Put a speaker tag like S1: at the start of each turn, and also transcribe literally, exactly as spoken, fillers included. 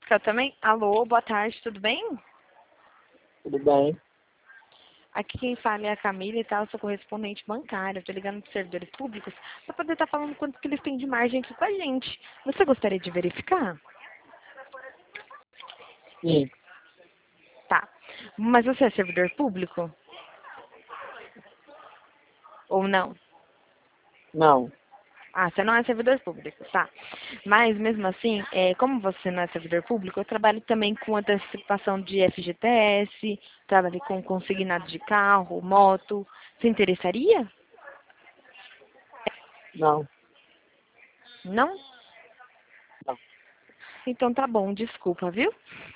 S1: verificar também? Alô, boa tarde, tudo bem?
S2: Tudo bem?
S1: Aqui quem fala é a Camila e tal, eu sou correspondente bancária. Eu tô ligando para servidores públicos para poder estar falando quanto que eles têm de margem aqui com a gente. Você gostaria de verificar?
S2: Sim.
S1: Tá. Mas você é servidor público? Ou não?
S2: Não.
S1: Ah, você não é servidor público, tá. Mas, mesmo assim, é, como você não é servidor público, eu trabalho também com antecipação de F G T S, trabalho com consignado de carro, moto. Você interessaria?
S2: Não.
S1: Não?
S2: Não.
S1: Então tá bom, desculpa, viu?